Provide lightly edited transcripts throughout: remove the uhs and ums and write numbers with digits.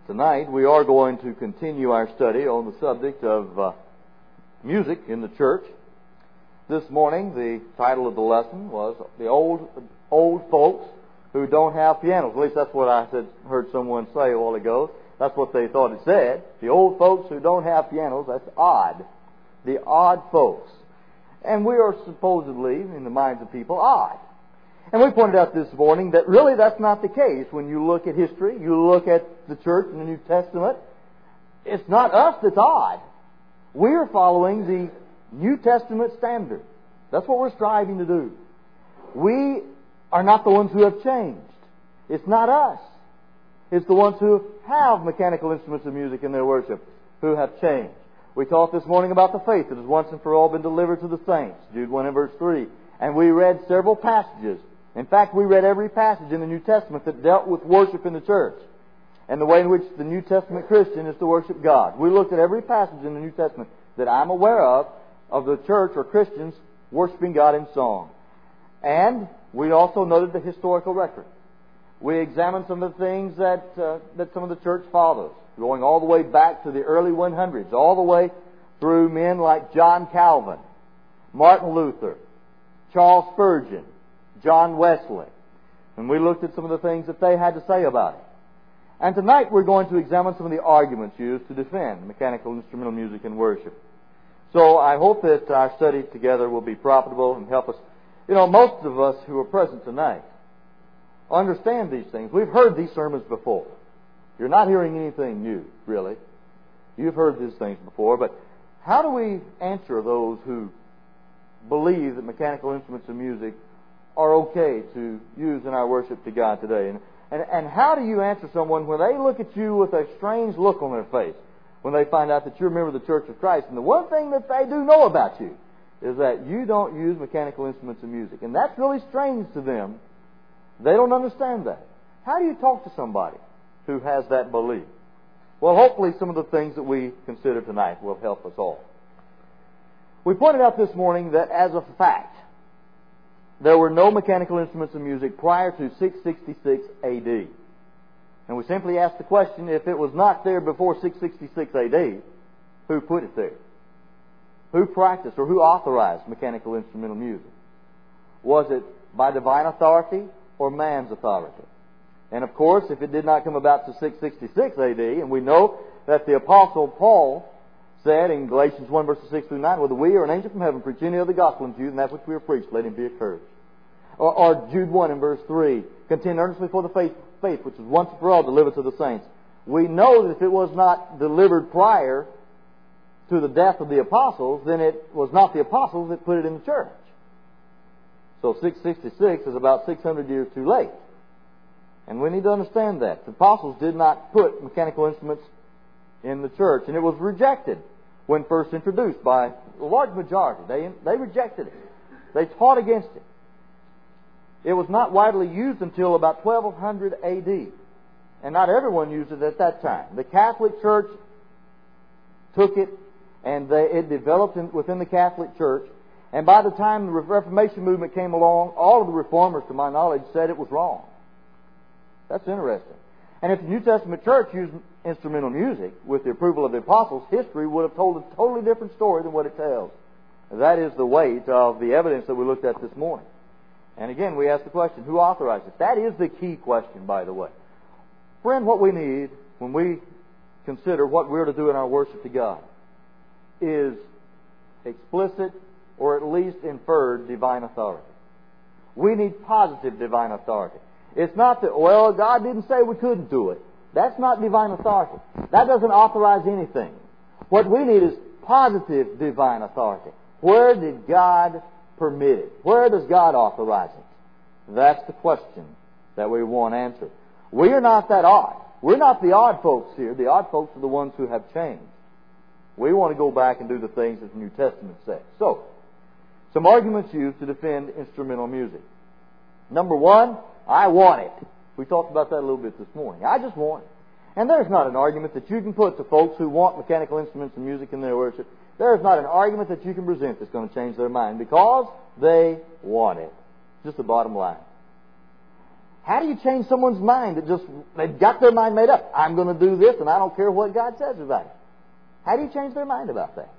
Tonight we are going to continue our study on the subject of music in the church. This morning the title of the lesson was The Old Folks Who Don't Have Pianos. At least that's what I heard someone say a while ago. That's what they thought it said. The old folks who don't have pianos. That's odd. The odd folks. And we are supposedly, in the minds of people, odd. And we pointed out this morning that really that's not the case. When you look at history, you look at the church in the New Testament, it's not us that's odd. We are following the New Testament standard. That's what we're striving to do. We are not the ones who have changed. It's not us. It's the ones who have mechanical instruments of music in their worship who have changed. We talked this morning about the faith that has once and for all been delivered to the saints. Jude 1 and verse 3. And we read several passages. In fact, we read every passage in the New Testament that dealt with worship in the church and the way in which the New Testament Christian is to worship God. We looked at every passage in the New Testament that I'm aware of the church or Christians worshiping God in song. And we also noted the historical record. We examined some of the things that some of the church fathers, going all the way back to the early 100s, all the way through men like John Calvin, Martin Luther, Charles Spurgeon, John Wesley. And we looked at some of the things that they had to say about it. And tonight we're going to examine some of the arguments used to defend mechanical instrumental music in worship. So I hope that our study together will be profitable and help us. You know, most of us who are present tonight understand these things. We've heard these sermons before. You're not hearing anything new, really. You've heard these things before, but how do we answer those who believe that mechanical instruments of music are okay to use in our worship to God today? And how do you answer someone when they look at you with a strange look on their face when they find out that you're a member of the Church of Christ, and the one thing that they do know about you is that you don't use mechanical instruments of music, and that's really strange to them. They don't understand that. How do you talk to somebody who has that belief? Well, hopefully some of the things that we consider tonight will help us all. We pointed out this morning that as a fact, there were no mechanical instruments of music prior to 666 A.D. And we simply asked the question, if it was not there before 666 A.D., who put it there? Who practiced or who authorized mechanical instrumental music? Was it by divine authority or man's authority? And of course, if it did not come about to 666 A.D., and we know that the Apostle Paul said in Galatians 1 verses 6 through 9, whether we or an angel from heaven preach any other gospel unto you than that which we have preached, let him be accursed. Or Jude 1 in verse 3, contend earnestly for the faith which is once and for all delivered to the saints. We know that if it was not delivered prior to the death of the apostles, then it was not the apostles that put it in the church. So 666 is about 600 years too late. And we need to understand that. The apostles did not put mechanical instruments in the church, and it was rejected when first introduced by a large majority. They rejected it. They taught against it. It was not widely used until about 1200 A.D. And not everyone used it at that time. The Catholic Church took it, and it developed within the Catholic Church. And by the time the Reformation movement came along, all of the reformers, to my knowledge, said it was wrong. That's interesting. And if the New Testament church used instrumental music with the approval of the apostles, history would have told a totally different story than what it tells. That is the weight of the evidence that we looked at this morning. And again, we ask the question, who authorized it? That is the key question, by the way. Friend, what we need when we consider what we're to do in our worship to God is explicit or at least inferred divine authority. We need positive divine authority. It's not that, well, God didn't say we couldn't do it. That's not divine authority. That doesn't authorize anything. What we need is positive divine authority. Where did God permit it? Where does God authorize it? That's the question that we want answered. We are not that odd. We're not the odd folks here. The odd folks are the ones who have changed. We want to go back and do the things that the New Testament says. So, some arguments used to defend instrumental music. Number one, I want it. We talked about that a little bit this morning. I just want it. And there's not an argument that you can put to folks who want mechanical instruments and music in their worship. There's not an argument that you can present that's going to change their mind because they want it. Just the bottom line. How do you change someone's mind that they've got their mind made up? I'm going to do this and I don't care what God says about it. How do you change their mind about that?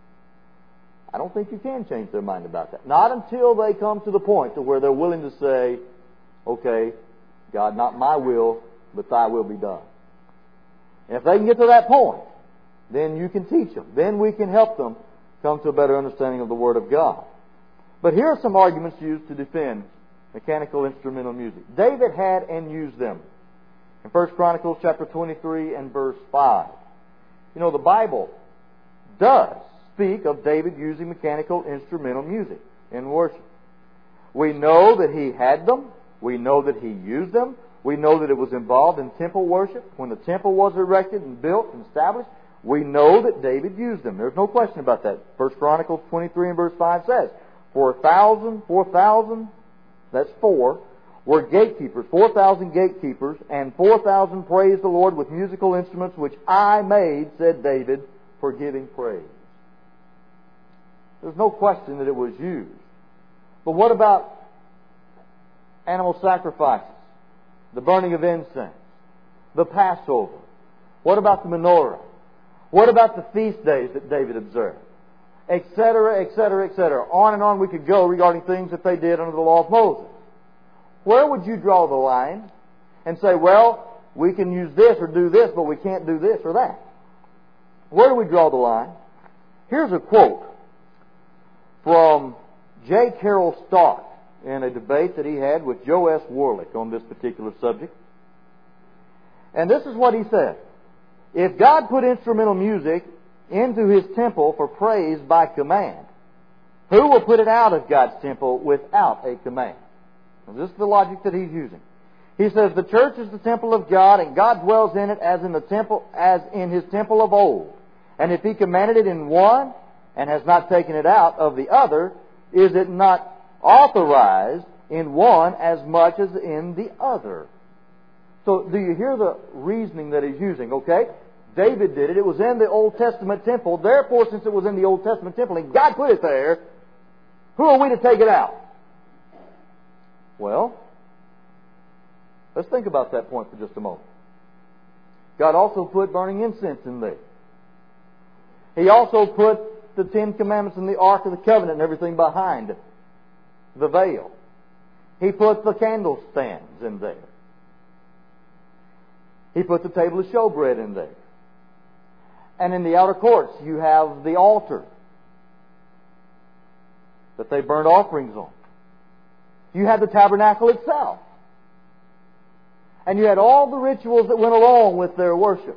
I don't think you can change their mind about that. Not until they come to the point to where they're willing to say, okay, God, not my will, but thy will be done. And if they can get to that point, then you can teach them. Then we can help them come to a better understanding of the Word of God. But here are some arguments used to defend mechanical instrumental music. David had and used them. In 1 Chronicles chapter 23 and verse 5. You know, the Bible does speak of David using mechanical instrumental music in worship. We know that he had them. We know that he used them. We know that it was involved in temple worship. When the temple was erected and built and established, we know that David used them. There's no question about that. 1 Chronicles 23 and verse 5 says, 4,000, that's 4, were gatekeepers, 4,000 gatekeepers, and 4,000 praised the Lord with musical instruments, which I made, said David, for giving praise. There's no question that it was used. But what about animal sacrifices, the burning of incense, the Passover? What about the menorah? What about the feast days that David observed? Etc., etc., etc. On and on we could go regarding things that they did under the law of Moses. Where would you draw the line and say, well, we can use this or do this, but we can't do this or that? Where do we draw the line? Here's a quote from J. Carroll Stark in a debate that he had with Joe S. Warlick on this particular subject. And this is what he said. If God put instrumental music into His temple for praise by command, who will put it out of God's temple without a command? Now, this is the logic that he's using. He says the church is the temple of God, and God dwells in it as in the temple, as in His temple of old. And if He commanded it in one and has not taken it out of the other, is it not authorized in one as much as in the other? So do you hear the reasoning that he's using? Okay, David did it. It was in the Old Testament temple. Therefore, since it was in the Old Testament temple and God put it there, who are we to take it out? Well, let's think about that point for just a moment. God also put burning incense in there. He also put the 10 Commandments in the Ark of the Covenant and everything behind the veil. He put the candlestands in there. He put the table of showbread in there. And in the outer courts, you have the altar that they burnt offerings on. You had the tabernacle itself. And you had all the rituals that went along with their worship.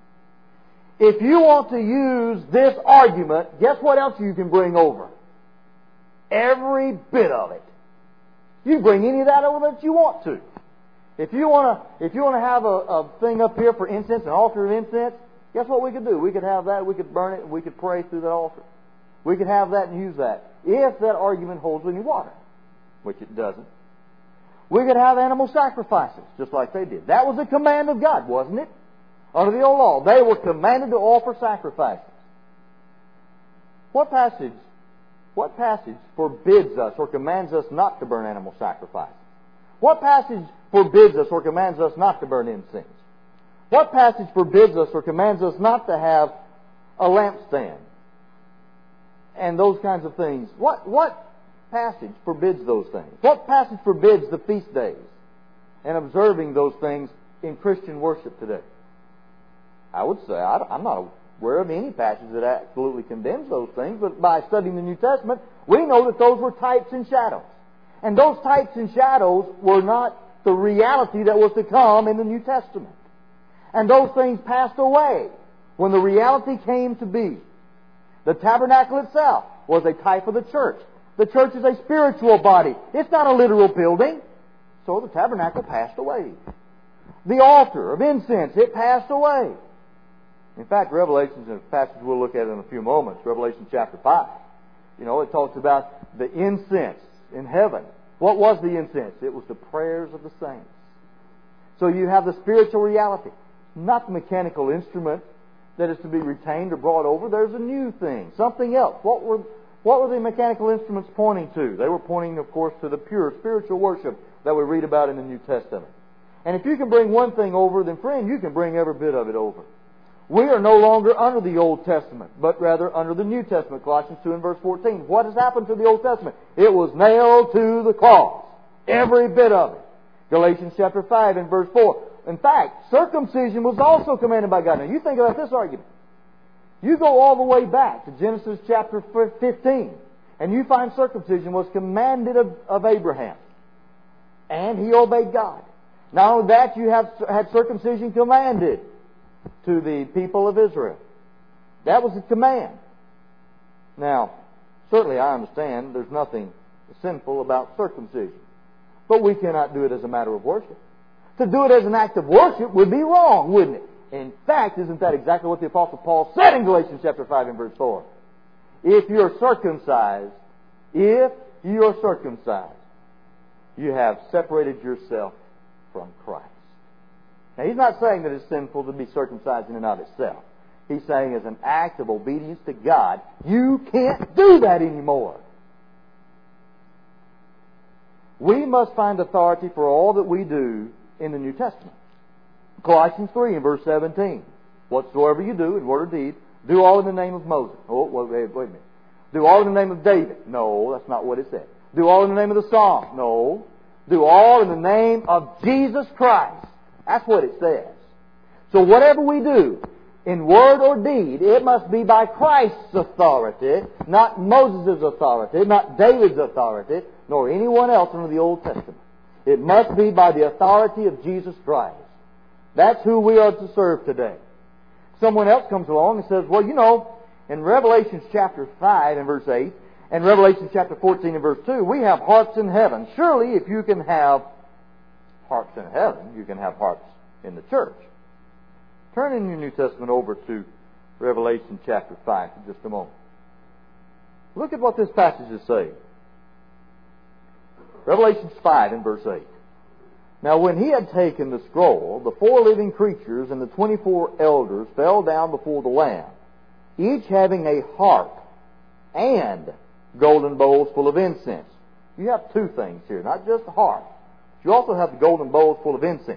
If you want to use this argument, guess what else you can bring over? Every bit of it. You can bring any of that over that you want to. If you want to have a thing up here for incense, an altar of incense, guess what we could do? We could have that, we could burn it, and we could pray through that altar. We could have that and use that, if that argument holds any water, which it doesn't. We could have animal sacrifices, just like they did. That was a command of God, wasn't it? Under the old law, they were commanded to offer sacrifices. What passage forbids us or commands us not to burn animal sacrifices? What passage forbids us or commands us not to burn incense? What passage forbids us or commands us not to have a lampstand? And those kinds of things. What passage forbids those things? What passage forbids the feast days and observing those things in Christian worship today? I would say I'm not aware of any passage that absolutely condemns those things, but by studying the New Testament, we know that those were types and shadows. And those types and shadows were not the reality that was to come in the New Testament. And those things passed away when the reality came to be. The tabernacle itself was a type of the church. The church is a spiritual body. It's not a literal building. So the tabernacle passed away. The altar of incense, it passed away. In fact, Revelation is a passage we'll look at in a few moments. Revelation chapter 5. You know, it talks about the incense in heaven. What was the incense? It was the prayers of the saints. So you have the spiritual reality, not the mechanical instrument that is to be retained or brought over. There's a new thing, something else. What were the mechanical instruments pointing to? They were pointing, of course, to the pure spiritual worship that we read about in the New Testament. And if you can bring one thing over, then friend, you can bring every bit of it over. We are no longer under the Old Testament, but rather under the New Testament. Colossians 2 and verse 14. What has happened to the Old Testament? It was nailed to the cross. Every bit of it. Galatians chapter 5 and verse 4. In fact, circumcision was also commanded by God. Now you think about this argument. You go all the way back to Genesis chapter 15, and you find circumcision was commanded of Abraham. And he obeyed God. Not only that, you have had circumcision commanded to the people of Israel. That was a command. Now, certainly I understand there's nothing sinful about circumcision. But we cannot do it as a matter of worship. To do it as an act of worship would be wrong, wouldn't it? In fact, isn't that exactly what the Apostle Paul said in Galatians chapter 5 and verse 4? If you're circumcised, you have separated yourself from Christ. Now, he's not saying that it's sinful to be circumcised in and of itself. He's saying as an act of obedience to God, you can't do that anymore. We must find authority for all that we do in the New Testament. Colossians 3 and verse 17. Whatsoever you do in word or deed, do all in the name of Moses. Oh, wait a minute. Do all in the name of David. No, that's not what it said. Do all in the name of the Psalm. No. Do all in the name of Jesus Christ. That's what it says. So whatever we do, in word or deed, it must be by Christ's authority, not Moses' authority, not David's authority, nor anyone else under the Old Testament. It must be by the authority of Jesus Christ. That's who we are to serve today. Someone else comes along and says, well, you know, in Revelation chapter 5 and verse 8, and Revelation chapter 14 and verse 2, we have harps in heaven. Surely if you can have harps in heaven, you can have harps in the church. Turn in your New Testament over to Revelation chapter 5 for just a moment. Look at what this passage is saying. Revelation 5 and verse 8. Now when he had taken the scroll, the 4 living creatures and the 24 elders fell down before the Lamb, each having a harp and golden bowls full of incense. You have two things here, not just the harp. You also have the golden bowls full of incense,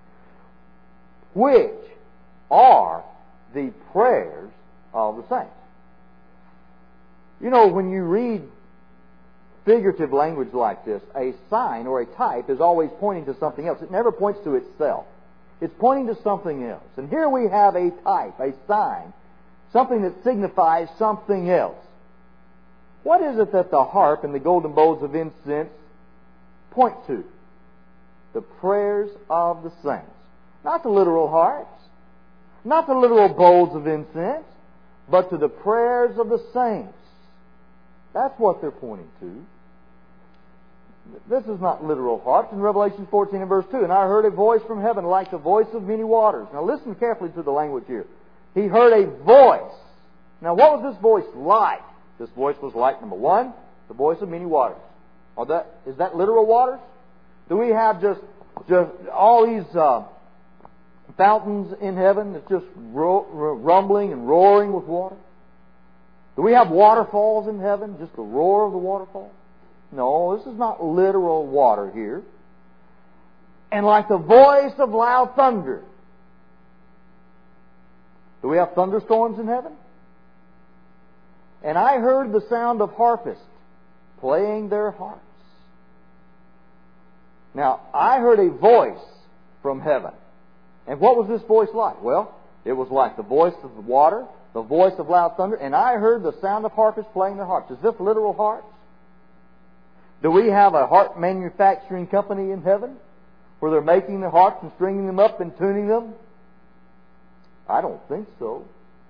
which are the prayers of the saints. You know, when you read figurative language like this, a sign or a type is always pointing to something else. It never points to itself. It's pointing to something else. And here we have a type, a sign, something that signifies something else. What is it that the harp and the golden bowls of incense point to? The prayers of the saints. Not the literal harps, not the literal bowls of incense, but to the prayers of the saints. That's what they're pointing to. This is not literal harps. In Revelation 14 and verse 2, and I heard a voice from heaven like the voice of many waters. Now listen carefully to the language here. He heard a voice. Now what was this voice like? This voice was like, number one, the voice of many waters. Is that literal waters? Do we have just all these fountains in heaven that's just rumbling and roaring with water? Do we have waterfalls in heaven, just the roar of the waterfall? No, this is not literal water here. And like the voice of loud thunder. Do we have thunderstorms in heaven? And I heard the sound of harpists playing their harps. Now, I heard a voice from heaven. And what was this voice like? Well, it was like the voice of the water, the voice of loud thunder, and I heard the sound of harpists playing their harps. Is this literal harps? Do we have a harp manufacturing company in heaven where they're making the harps and stringing them up and tuning them? I don't think so.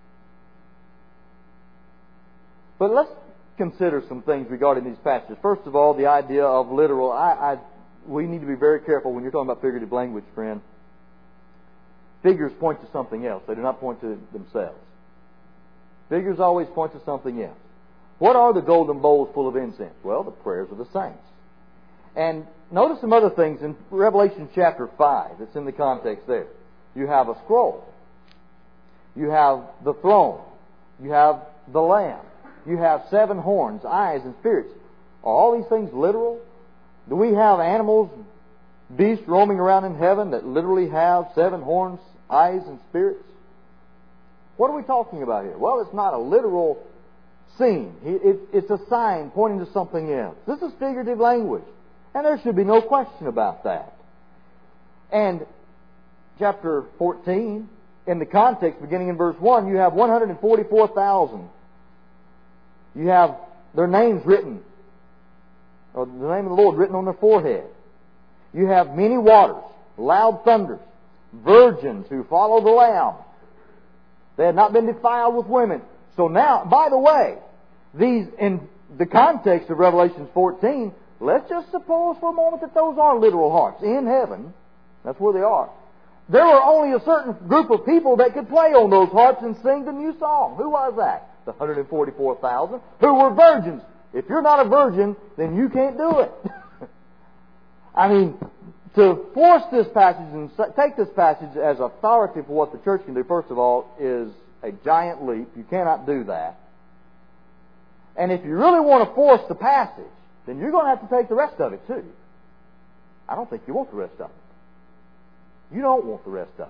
But let's consider some things regarding these passages. First of all, the idea of literal. We need to be very careful when you're talking about figurative language, friend. Figures point to something else. They do not point to themselves. Figures always point to something else. What are the golden bowls full of incense? Well, the prayers of the saints. And notice some other things in Revelation chapter 5 that's in the context there. You have a scroll. You have the throne. You have the Lamb. You have 7 horns, eyes, and spirits. Are all these things literal? Do we have animals beasts roaming around in heaven that literally have 7 horns, eyes, and spirits? What are we talking about here? Well, it's not a literal scene. It's a sign pointing to something else. This is figurative language, and there should be no question about that. And chapter 14, in the context, beginning in verse 1, you have 144,000. You have their names written, or the name of the Lord written on their forehead. You have many waters, loud thunders, virgins who follow the Lamb. They had not been defiled with women. So now, by the way, these, in the context of Revelation 14, let's just suppose for a moment that those are literal harps in heaven. That's where they are. There were only a certain group of people that could play on those harps and sing the new song. Who was that? The 144,000 who were virgins. If you're not a virgin, then you can't do it. I mean, to force this passage and take this passage as authority for what the church can do, first of all, is a giant leap. You cannot do that. And if you really want to force the passage, then you're going to have to take the rest of it too. I don't think you want the rest of it. You don't want the rest of it.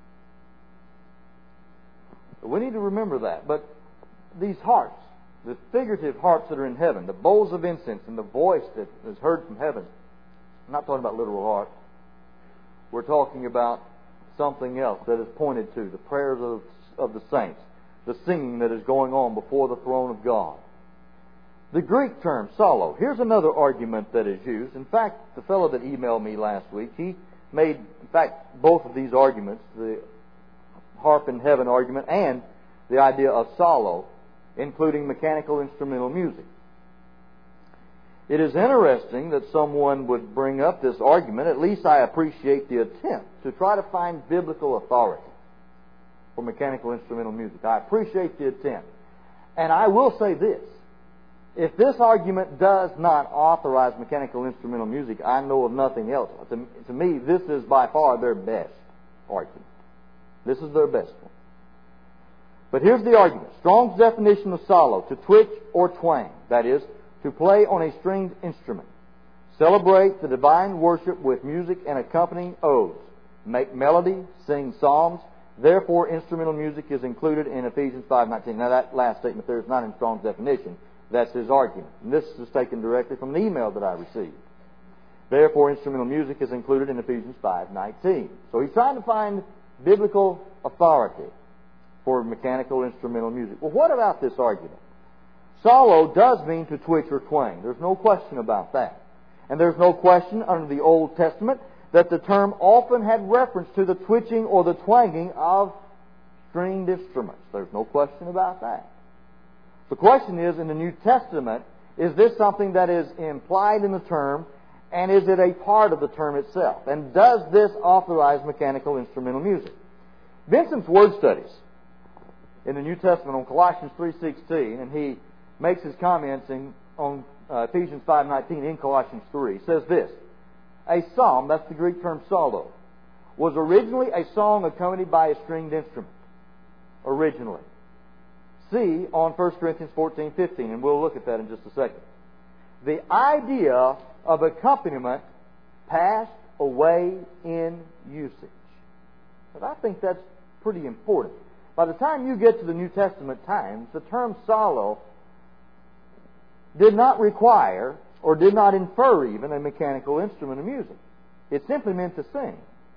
But we need to remember that. But these harps, the figurative harps that are in heaven, the bowls of incense and the voice that is heard from heaven, I'm not talking about literal harps. We're talking about something else that is pointed to, the prayers of the saints, the singing that is going on before the throne of God. The Greek term, psallo. Here's another argument that is used. In fact, the fellow that emailed me last week, he made, in fact, both of these arguments, the harp in heaven argument and the idea of psallo, including mechanical instrumental music. It is interesting that someone would bring up this argument. At least I appreciate the attempt to try to find biblical authority for mechanical instrumental music. I appreciate the attempt. And I will say this. If this argument does not authorize mechanical instrumental music, I know of nothing else. To me, this is by far their best argument. This is their best one. But here's the argument. Strong's definition of psallo, to twitch or twang, that is, to play on a stringed instrument. Celebrate the divine worship with music and accompanying odes. Make melody, sing psalms. Therefore, instrumental music is included in Ephesians 5:19. Now, that last statement there is not in Strong's definition. That's his argument. And this is taken directly from the email that I received. Therefore, instrumental music is included in Ephesians 5:19. So he's trying to find biblical authority for mechanical instrumental music. Well, what about this argument? Psallo does mean to twitch or twang. There's no question about that. And there's no question under the Old Testament that the term often had reference to the twitching or the twanging of stringed instruments. There's no question about that. The question is, in the New Testament, is this something that is implied in the term, and is it a part of the term itself? And does this authorize mechanical instrumental music? Vincent's Word Studies in the New Testament on Colossians 3:16, and he makes his comments on Ephesians 5:19 in Colossians 3, says this: a psalm, that's the Greek term psallo, was originally a song accompanied by a stringed instrument. Originally. See on 1 Corinthians 14:15, and we'll look at that in just a second. The idea of accompaniment passed away in usage. But I think that's pretty important. By the time you get to the New Testament times, the term psallo did not require, or did not infer even, a mechanical instrument of music. It simply meant to sing.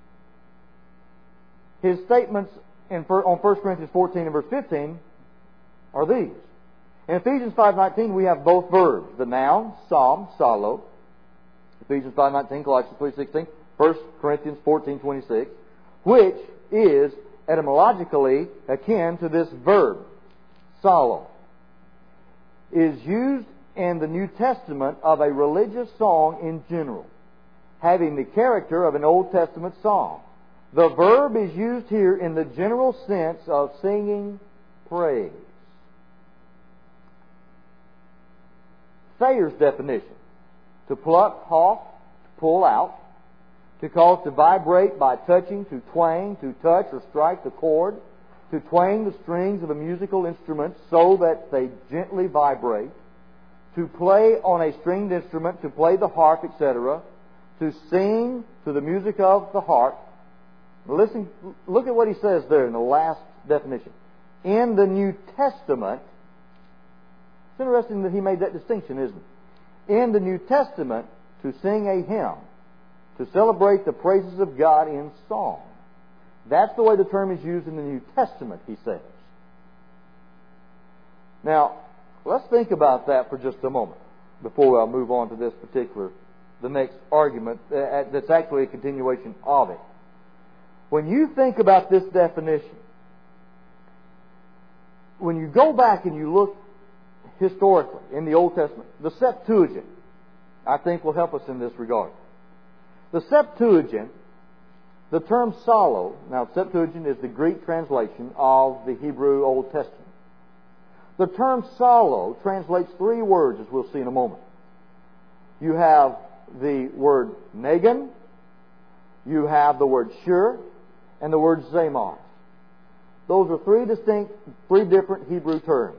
His statements on 1 Corinthians 14 and verse 15 are these. In Ephesians 5:19 we have both verbs. The noun, psalm, psallo. Ephesians 5:19, Colossians 3:16, 1 Corinthians 14:26, which is etymologically akin to this verb, psallo, is used in the New Testament of a religious song in general, having the character of an Old Testament psalm. The verb is used here in the general sense of singing praise. Thayer's definition: to pluck off, to pull out, to cause to vibrate by touching, to twang, to touch or strike the chord, to twang the strings of a musical instrument so that they gently vibrate, to play on a stringed instrument, to play the harp, etc., to sing to the music of the harp. Listen, look at what he says there in the last definition. In the New Testament, it's interesting that he made that distinction, isn't it? In the New Testament, to sing a hymn, to celebrate the praises of God in song. That's the way the term is used in the New Testament, he says. Now, let's think about that for just a moment before I'll move on to the next argument that's actually a continuation of it. When you think about this definition, when you go back and you look historically in the Old Testament, the Septuagint, I think, will help us in this regard. The Septuagint, the term psallo, now Septuagint is the Greek translation of the Hebrew Old Testament. The term psallo translates three words, as we'll see in a moment. You have the word nagan, you have the word shur, and the word zamar. Those are three different Hebrew terms.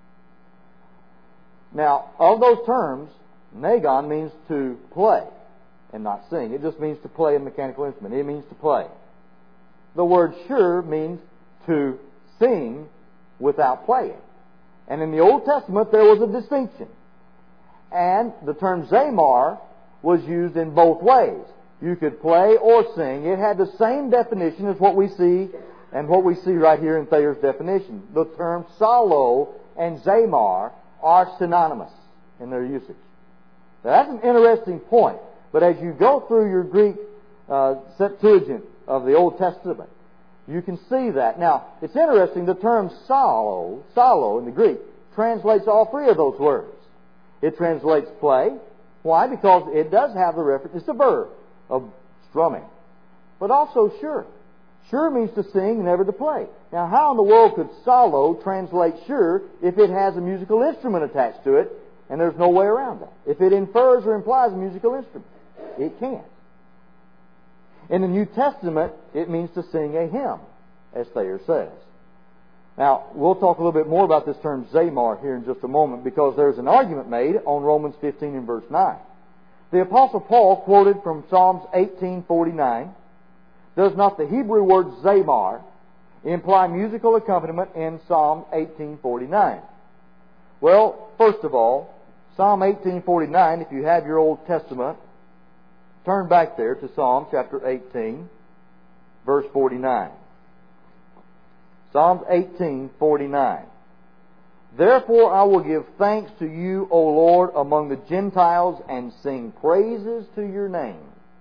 Now, of those terms, nagan means to play and not sing. It just means to play a mechanical instrument. It means to play. The word shur means to sing without playing. And in the Old Testament, there was a distinction. And the term zamar was used in both ways. You could play or sing. It had the same definition as what we see right here in Thayer's definition. The term psallo and zamar are synonymous in their usage. Now, that's an interesting point. But as you go through your Greek Septuagint of the Old Testament, you can see that. Now, it's interesting, the term psallo in the Greek, translates all three of those words. It translates play. Why? Because it does have the reference, it's a verb of strumming. But also shur. Shur means to sing, never to play. Now, how in the world could psallo translate shur if it has a musical instrument attached to it, and there's no way around that? If it infers or implies a musical instrument, it can't. In the New Testament, it means to sing a hymn, as Thayer says. Now, we'll talk a little bit more about this term zamar here in just a moment, because there's an argument made on Romans 15 and verse 9. The Apostle Paul quoted from Psalms 18:49, does not the Hebrew word zamar imply musical accompaniment in Psalm 18:49? Well, first of all, Psalm 18:49, if you have your Old Testament, turn back there to Psalm chapter 18, verse 49. Psalm 18:49. Therefore I will give thanks to you, O Lord, among the Gentiles, and sing praises to your name.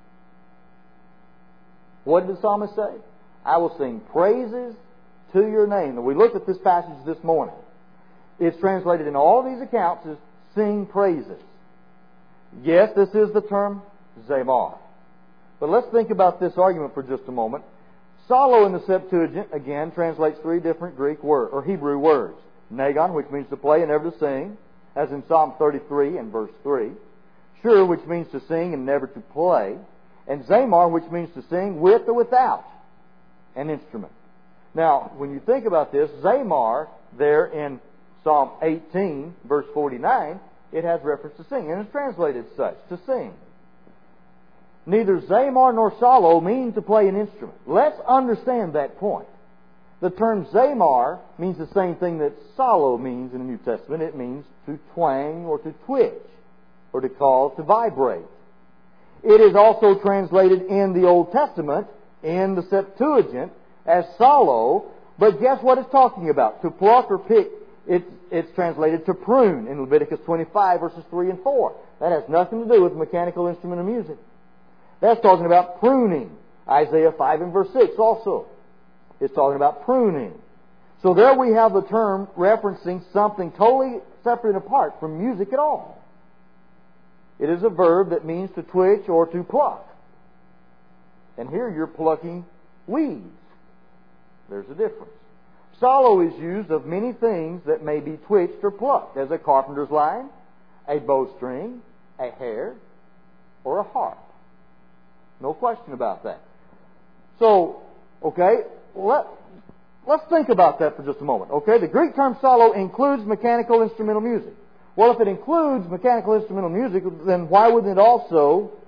What did the psalmist say? I will sing praises to your name. And we looked at this passage this morning. It's translated in all of these accounts as sing praises. Yes, this is the term zamar. But let's think about this argument for just a moment. Psallo in the Septuagint, again, translates three different Greek words, or Hebrew words. Nagan, which means to play and never to sing, as in Psalm 33 and verse 3. Shur, which means to sing and never to play. And zamar, which means to sing with or without an instrument. Now, when you think about this, zamar, there in Psalm 18, verse 49, it has reference to sing, and it's translated such, to sing. Neither zamar nor psallo mean to play an instrument. Let's understand that point. The term zamar means the same thing that psallo means in the New Testament. It means to twang or to twitch, or to cause to vibrate. It is also translated in the Old Testament, in the Septuagint, as psallo, but guess what it's talking about? To pluck or pick. It's translated to prune in Leviticus 25, verses 3 and 4. That has nothing to do with mechanical instrument of music. That's talking about pruning. Isaiah 5 and verse 6 also. It's talking about pruning. So there we have the term referencing something totally separate and apart from music at all. It is a verb that means to twitch or to pluck. And here you're plucking weeds. There's a difference. Psallo is used of many things that may be twitched or plucked, as a carpenter's line, a bowstring, a hair, or a harp. No question about that. So, okay, let's think about that for just a moment. Okay, the Greek term psallo includes mechanical instrumental music. Well, if it includes mechanical instrumental music, then why wouldn't it also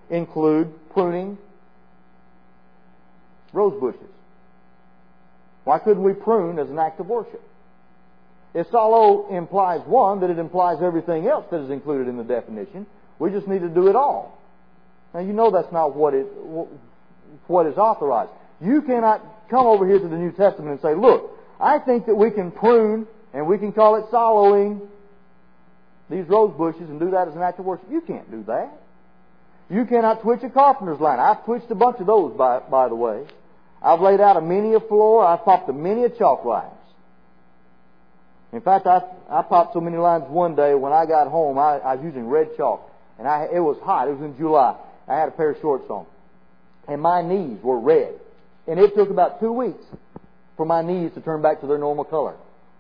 include pruning rose bushes? Why couldn't we prune as an act of worship? If solo implies one, then it implies everything else that is included in the definition. We just need to do it all. Now you know that's not what is authorized. You cannot come over here to the New Testament and say, look, I think that we can prune and we can call it soloing these rose bushes and do that as an act of worship. You can't do that. You cannot twitch a carpenter's line. I've twitched a bunch of those, by the way. I've laid out many a floor. I've popped many a chalk lines. In fact, I popped so many lines one day when I got home. I was using red chalk, and it was hot. It was in July. I had a pair of shorts on, and my knees were red. And it took about 2 weeks for my knees to turn back to their normal color.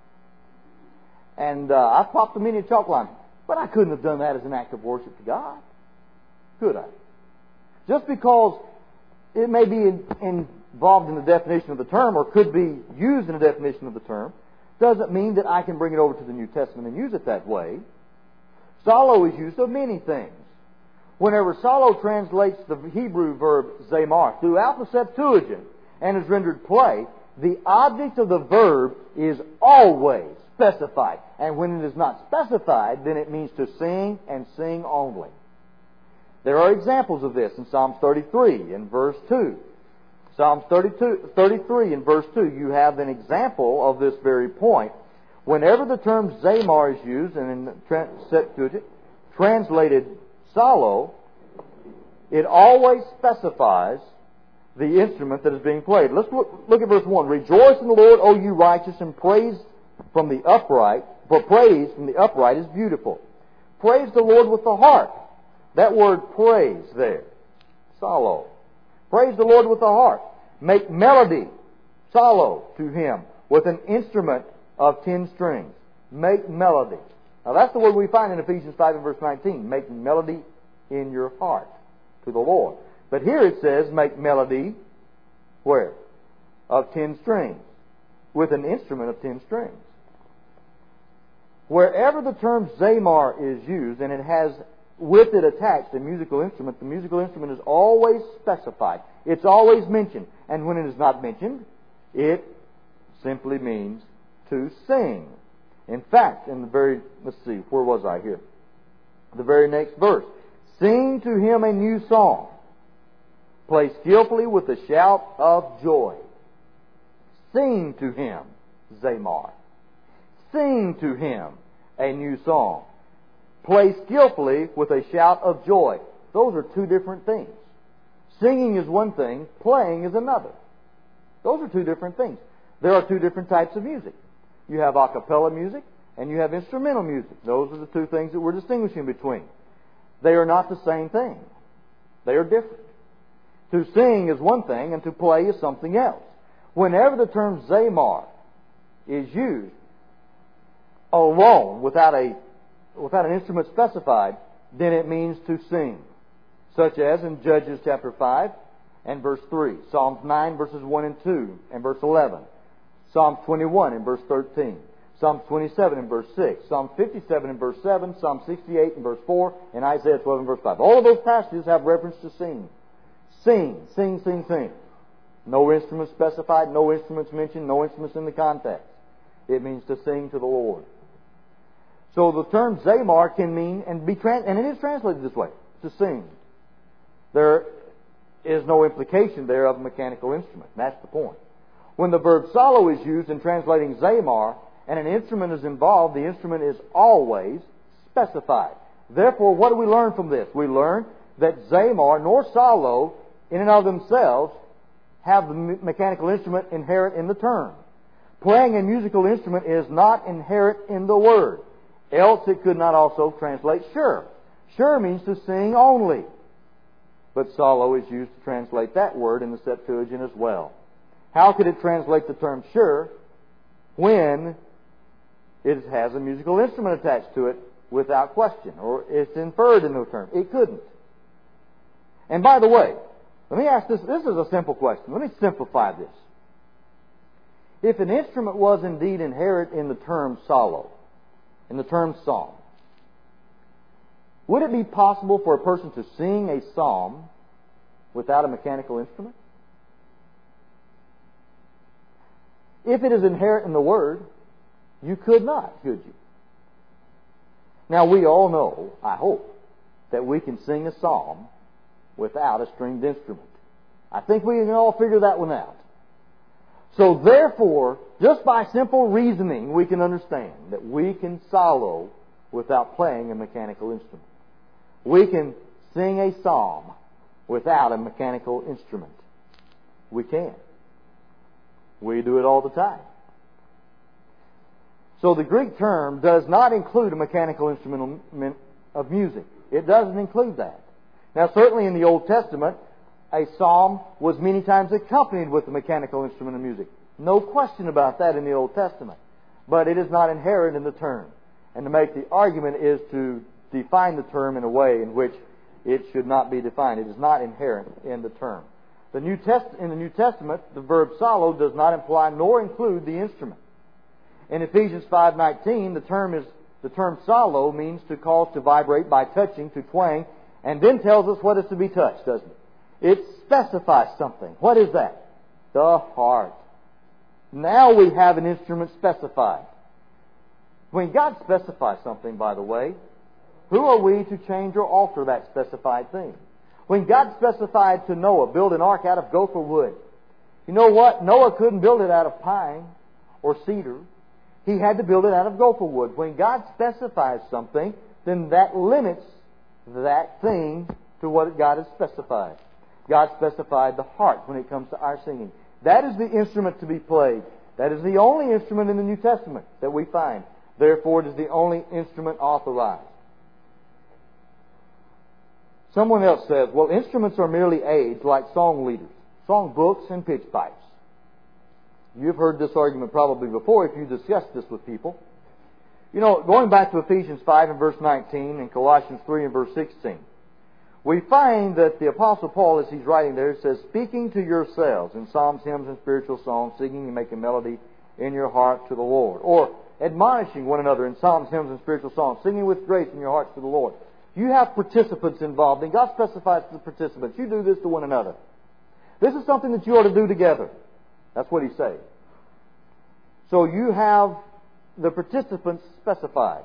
And I popped many a chalk line, but I couldn't have done that as an act of worship to God, could I? Just because it may be involved in the definition of the term or could be used in the definition of the term doesn't mean that I can bring it over to the New Testament and use it that way. Solo is used of many things. Whenever solo translates the Hebrew verb zamar throughout the Septuagint and is rendered play, the object of the verb is always specified. And when it is not specified, then it means to sing and sing only. There are examples of this in Psalms 33 and verse 2. Psalms 33 and verse 2, you have an example of this very point. Whenever the term zamar is used, and in the Septuagint, translated solo, it always specifies the instrument that is being played. Let's look at verse 1. Rejoice in the Lord, O you righteous, and praise from the upright, for praise from the upright is beautiful. Praise the Lord with the harp. That word praise there, solo. Praise the Lord with the harp. Make melody, solo, to Him with an instrument of 10 strings. Make melody. Now that's the word we find in Ephesians 5 and verse 19. Make melody in your heart to the Lord. But here it says, make melody, where? Of 10 strings. With an instrument of 10 strings. Wherever the term zamar is used, and it has with it attached a musical instrument, the musical instrument is always specified. It's always mentioned. And when it is not mentioned, it simply means to sing. In fact, let's see, where was I here? The very next verse. Sing to Him a new song. Play skillfully with a shout of joy. Sing to Him, zamar. Sing to Him a new song. Play skillfully with a shout of joy. Those are two different things. Singing is one thing, playing is another. Those are two different things. There are two different types of music. You have a cappella music and you have instrumental music. Those are the two things that we're distinguishing between. They are not the same thing. They are different. To sing is one thing and to play is something else. Whenever the term zamar is used alone, without an instrument specified, then it means to sing. Such as in Judges chapter 5 and verse 3, Psalms 9 verses 1 and 2 and verse 11, Psalm 21 and verse 13, Psalm 27 and verse 6, Psalm 57 and verse 7, Psalm 68 and verse 4, and Isaiah 12 and verse 5. All of those passages have reference to sing. Sing, sing, sing, sing. No instruments specified, no instruments mentioned, no instruments in the context. It means to sing to the Lord. So the term zamar can mean, and it is translated this way, to sing. There is no implication there of a mechanical instrument. That's the point. When the verb solo is used in translating zamar, and an instrument is involved, the instrument is always specified. Therefore, what do we learn from this? We learn that zamar nor solo, in and of themselves, have the mechanical instrument inherent in the term. Playing a musical instrument is not inherent in the word. Else it could not also translate sure. Sure means to sing only. But solo is used to translate that word in the Septuagint as well. How could it translate the term sure when it has a musical instrument attached to it without question, or it's inferred in the term? It couldn't. And by the way, let me ask this. This is a simple question. Let me simplify this. If an instrument was indeed inherent in the term solo, in the term song, Would it be possible for a person to sing a psalm without a mechanical instrument? If it is inherent in the Word, you could not, could you? Now, we all know, I hope, that we can sing a psalm without a stringed instrument. I think we can all figure that one out. So therefore, just by simple reasoning, we can understand that we can solo without playing a mechanical instrument. We can sing a psalm without a mechanical instrument. We can. We do it all the time. So the Greek term does not include a mechanical instrument of music. It doesn't include that. Now, certainly in the Old Testament, a psalm was many times accompanied with a mechanical instrument of music. No question about that in the Old Testament. But it is not inherent in the term. And to make the argument is to define the term in a way in which it should not be defined. It is not inherent in the term. In the New Testament, the verb solo does not imply nor include the instrument. In Ephesians 5:19, the term solo means to cause to vibrate by touching, to twang, and then tells us what is to be touched, doesn't it? It specifies something. What is that? The heart. Now we have an instrument specified. When God specifies something, by the way, who are we to change or alter that specified thing? When God specified to Noah, build an ark out of gopher wood, you know what? Noah couldn't build it out of pine or cedar. He had to build it out of gopher wood. When God specifies something, then that limits that thing to what God has specified. God specified the heart when it comes to our singing. That is the instrument to be played. That is the only instrument in the New Testament that we find. Therefore, it is the only instrument authorized. Someone else says, well, instruments are merely aids like song leaders, song books, and pitch pipes. You've heard this argument probably before if you discussed this with people. You know, going back to Ephesians 5 and verse 19 and Colossians 3 and verse 16, we find that the Apostle Paul, as he's writing there, says, speaking to yourselves in psalms, hymns, and spiritual songs, singing and making melody in your heart to the Lord. Or admonishing one another in psalms, hymns, and spiritual songs, singing with grace in your hearts to the Lord. You have participants involved, and God specifies the participants. You do this to one another. This is something that you ought to do together. That's what he's saying. So you have the participants specified.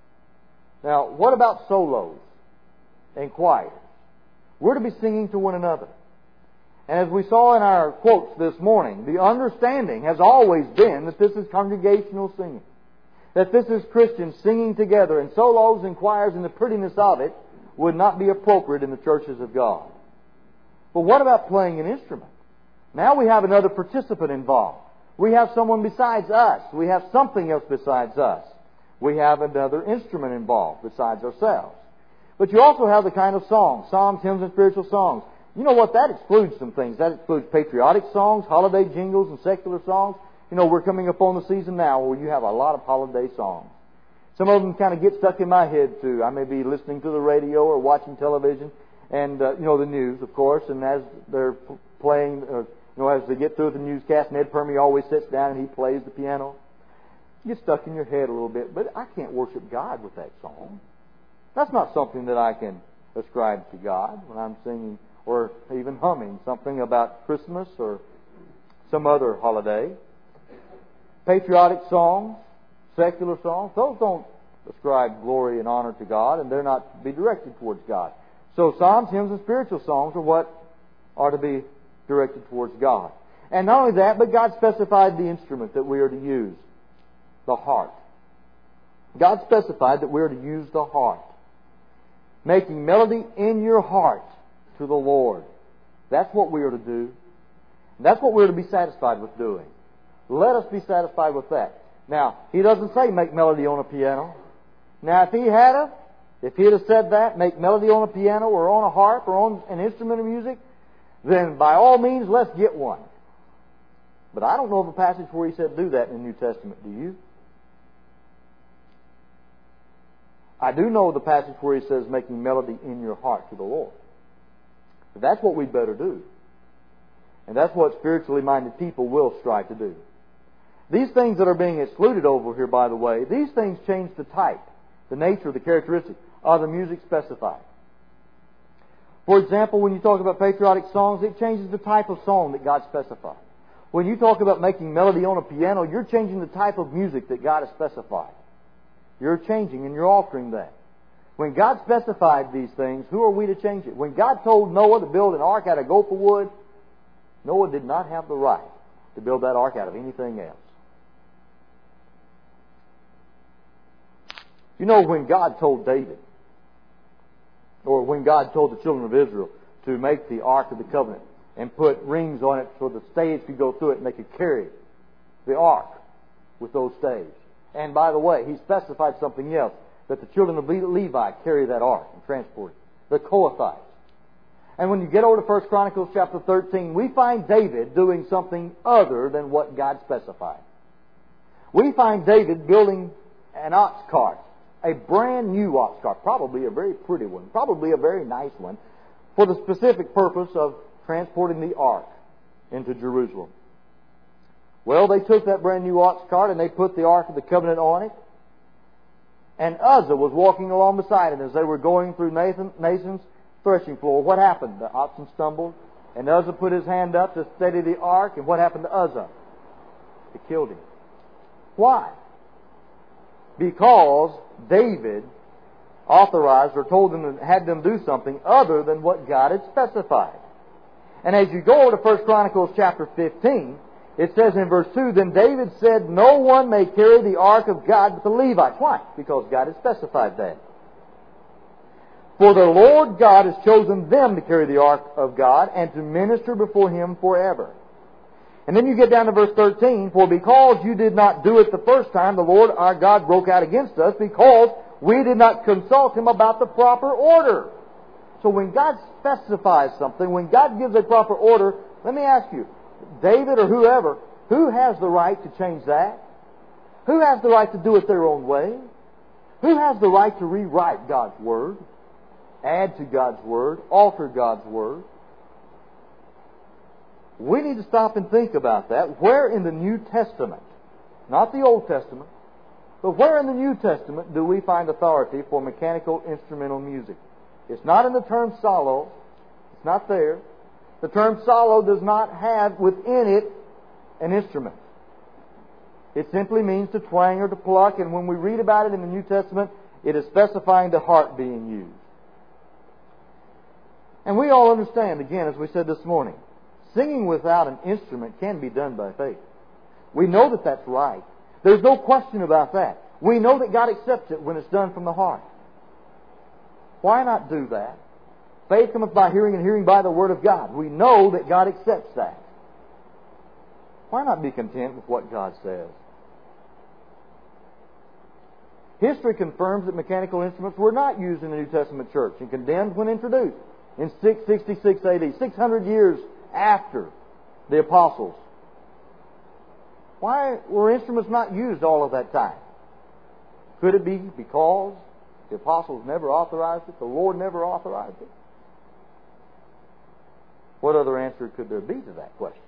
Now, what about solos and choirs? We're to be singing to one another. And as we saw in our quotes this morning, the understanding has always been that this is congregational singing. That this is Christians singing together, and solos and choirs and the prettiness of it would not be appropriate in the churches of God. But what about playing an instrument? Now we have another participant involved. We have someone besides us. We have something else besides us. We have another instrument involved besides ourselves. But you also have the kind of songs, psalms, hymns, and spiritual songs. You know what? That excludes some things. That excludes patriotic songs, holiday jingles, and secular songs. You know, we're coming up on the season now where you have a lot of holiday songs. Some of them kind of get stuck in my head, too. I may be listening to the radio or watching television and, the news, of course, and as they're playing, as they get through with the newscast, Ned Permy always sits down and he plays the piano. You get stuck in your head a little bit, but I can't worship God with that song. That's not something that I can ascribe to God when I'm singing or even humming something about Christmas or some other holiday. Patriotic songs, secular songs, those don't ascribe glory and honor to God, and they're not to be directed towards God. So psalms, hymns, and spiritual songs are what are to be directed towards God. And not only that, but God specified the instrument that we are to use, the heart. God specified that we are to use the heart. Making melody in your heart to the Lord. That's what we are to do. That's what we're to be satisfied with doing. Let us be satisfied with that. Now, He doesn't say make melody on a piano. Now, if He had said that, make melody on a piano or on a harp or on an instrument of music, then by all means, let's get one. But I don't know of a passage where He said do that in the New Testament. Do you? I do know the passage where He says making melody in your heart to the Lord. But that's what we'd better do. And that's what spiritually minded people will strive to do. These things that are being excluded over here, by the way, these things change the type, the nature, the characteristic are the music specified. For example, when you talk about patriotic songs, it changes the type of song that God specified. When you talk about making melody on a piano, you're changing the type of music that God has specified. You're changing and you're altering that. When God specified these things, who are we to change it? When God told Noah to build an ark out of gopher wood, Noah did not have the right to build that ark out of anything else. You know, when God told David, or when God told the children of Israel to make the Ark of the Covenant and put rings on it so the staves could go through it and they could carry the Ark with those staves. And by the way, He specified something else, that the children of Levi carry that Ark and transport it. The Kohathites. And when you get over to 1 Chronicles chapter 13, we find David doing something other than what God specified. We find David building an ox cart. A brand new ox cart, probably a very pretty one, probably a very nice one, for the specific purpose of transporting the ark into Jerusalem. Well, they took that brand new ox cart and they put the Ark of the Covenant on it. And Uzzah was walking along beside it as they were going through Nathan's threshing floor. What happened? The oxen stumbled, and Uzzah put his hand up to steady the ark, and what happened to Uzzah? It killed him. Why? Because David authorized or told them and had them do something other than what God had specified. And as you go over to 1 Chronicles chapter 15, it says in verse 2, Then David said, No one may carry the ark of God but the Levites. Why? Because God had specified that. For the Lord God has chosen them to carry the ark of God and to minister before Him forever. And then you get down to verse 13, For because you did not do it the first time, the Lord our God broke out against us, because we did not consult Him about the proper order. So when God specifies something, when God gives a proper order, let me ask you, David or whoever, who has the right to change that? Who has the right to do it their own way? Who has the right to rewrite God's Word, add to God's Word, alter God's Word? We need to stop and think about that. Where in the New Testament, not the Old Testament, but where in the New Testament do we find authority for mechanical instrumental music? It's not in the term solo. It's not there. The term solo does not have within it an instrument. It simply means to twang or to pluck, and when we read about it in the New Testament, it is specifying the harp being used. And we all understand, again, as we said this morning, singing without an instrument can be done by faith. We know that that's right. There's no question about that. We know that God accepts it when it's done from the heart. Why not do that? Faith cometh by hearing, and hearing by the Word of God. We know that God accepts that. Why not be content with what God says? History confirms that mechanical instruments were not used in the New Testament church and condemned when introduced in 666 AD, 600 years after the apostles. Why were instruments not used all of that time? Could it be because the apostles never authorized it? The Lord never authorized it? What other answer could there be to that question?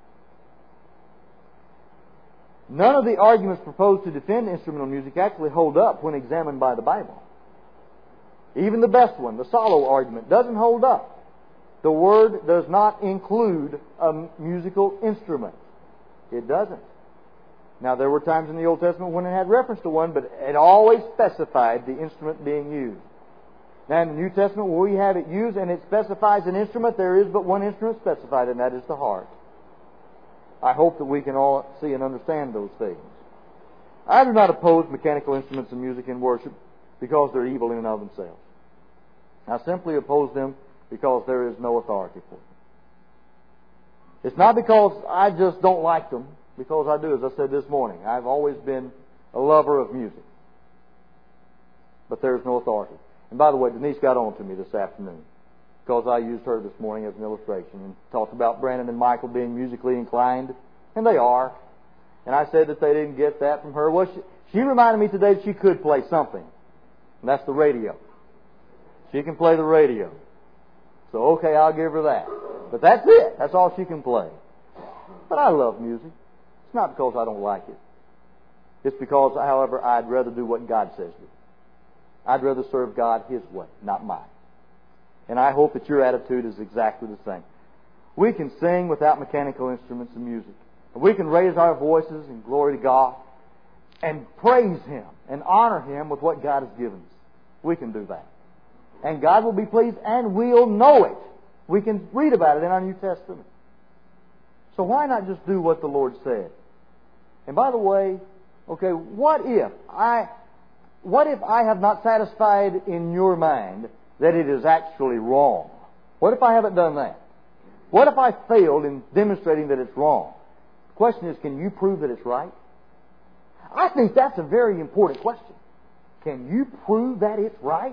None of the arguments proposed to defend instrumental music actually hold up when examined by the Bible. Even the best one, the solo argument, doesn't hold up. The Word does not include a musical instrument. It doesn't. Now, there were times in the Old Testament when it had reference to one, but it always specified the instrument being used. Now, in the New Testament, where we have it used and it specifies an instrument, there is but one instrument specified, and that is the heart. I hope that we can all see and understand those things. I do not oppose mechanical instruments and music in worship because they're evil in and of themselves. I simply oppose them because there is no authority for them. It's not because I just don't like them, because I do, as I said this morning. I've always been a lover of music. But there is no authority. And by the way, Denise got on to me this afternoon because I used her this morning as an illustration and talked about Brandon and Michael being musically inclined, and they are. And I said that they didn't get that from her. Well, she reminded me today that she could play something, and that's the radio. She can play the radio. So, okay, I'll give her that. But that's it. That's all she can play. But I love music. It's not because I don't like it. It's because, however, I'd rather do what God says do. I'd rather serve God His way, not mine. And I hope that your attitude is exactly the same. We can sing without mechanical instruments and music. We can raise our voices in glory to God and praise Him and honor Him with what God has given us. We can do that. And God will be pleased, and we'll know it. We can read about it in our New Testament. So why not just do what the Lord said? And by the way, okay, what if I have not satisfied in your mind that it is actually wrong? What if I haven't done that? What if I failed in demonstrating that it's wrong? The question is, can you prove that it's right? I think that's a very important question. Can you prove that it's right?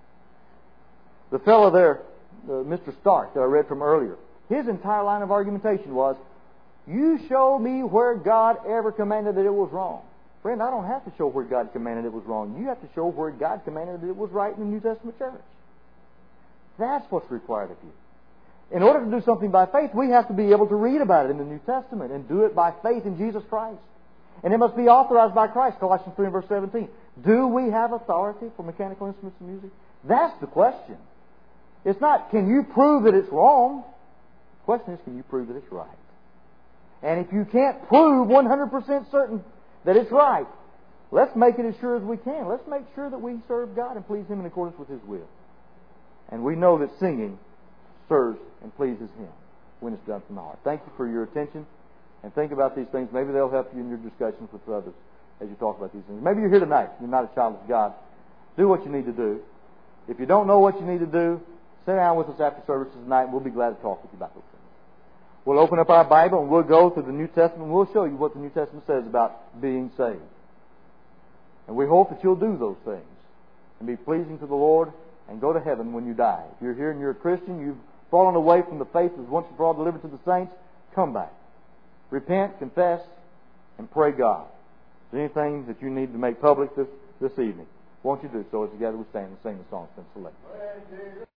The fellow there, Mr. Stark, that I read from earlier, his entire line of argumentation was, you show me where God ever commanded that it was wrong. Friend, I don't have to show where God commanded it was wrong. You have to show where God commanded that it was right in the New Testament church. That's what's required of you. In order to do something by faith, we have to be able to read about it in the New Testament and do it by faith in Jesus Christ. And it must be authorized by Christ, Colossians 3 and verse 17. Do we have authority for mechanical instruments and music? That's the question. It's not, can you prove that it's wrong? The question is, can you prove that it's right? And if you can't prove 100% certain that it's right, let's make it as sure as we can. Let's make sure that we serve God and please Him in accordance with His will. And we know that singing serves and pleases Him when it's done from the heart. Thank you for your attention. And think about these things. Maybe they'll help you in your discussions with others as you talk about these things. Maybe you're here tonight. You're not a child of God. Do what you need to do. If you don't know what you need to do, sit down with us after services tonight, and we'll be glad to talk with you about those things. We'll open up our Bible and we'll go through the New Testament and we'll show you what the New Testament says about being saved. And we hope that you'll do those things and be pleasing to the Lord and go to heaven when you die. If you're here and you're a Christian, you've fallen away from the faith that was once and for all delivered to the saints, come back. Repent, confess, and pray God. If there's anything that you need to make public this evening, won't you do so as together we stand and sing the song that's been selected.